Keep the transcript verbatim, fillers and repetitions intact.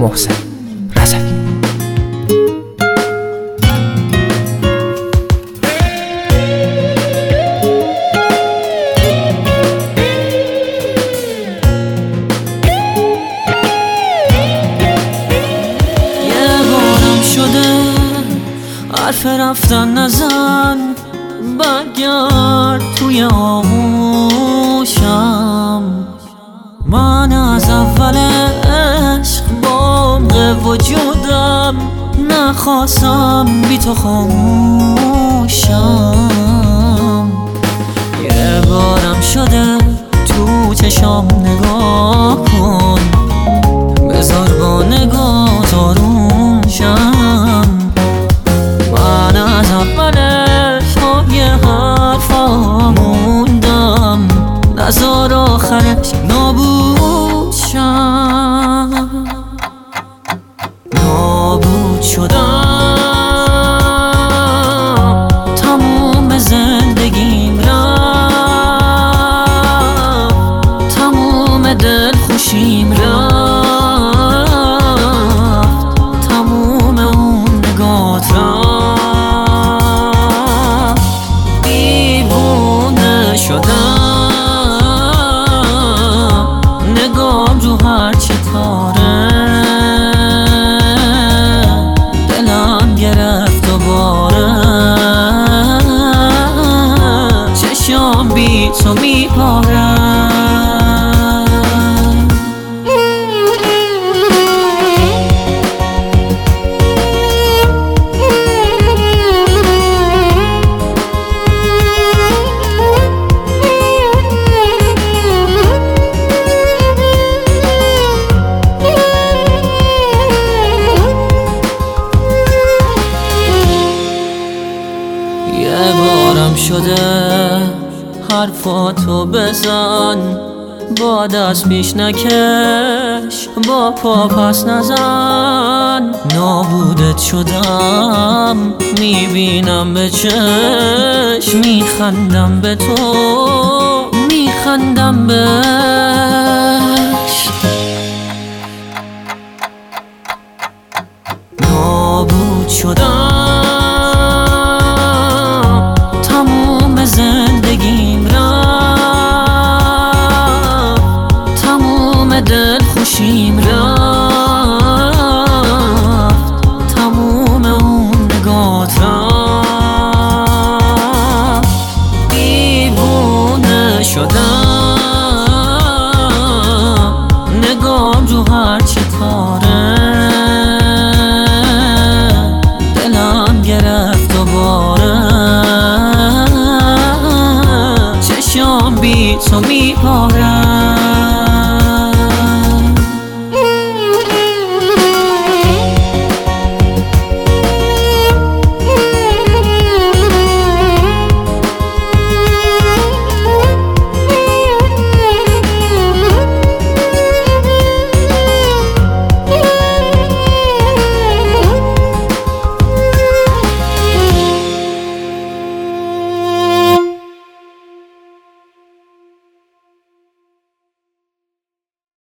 محسن رضوی. حرف رفتن نزن، برگرد توی آغوشم. من از اول عشق با عمق وجودم نخواستم بی تو خاموشم. یه بارم شده تو چشام نگاه کن، بذار با نگاه آروم شم. من از اولش با یه حرفا موندم، نزار آخرش نابود شم. نابود شدم، تموم زندگیم رفت، تموم دل خوشیم رفت، تموم اون نگات رفت. شدم نگام رو هرچی تاره، دلم گرفت و باره، چشام بی تو میپاره. یه بارم شده حرفاتو بزن، با دست پیش نکش، با پا پس نزن. نابودت شدم، میبینم به چشم، میخندم به تو، میخندم بهش. نابود شدم، تموم زندگیم رفت، تموم دل خوشیم رفت، تموم اون نگات رفت. دیوونه شدم، نگام رو هر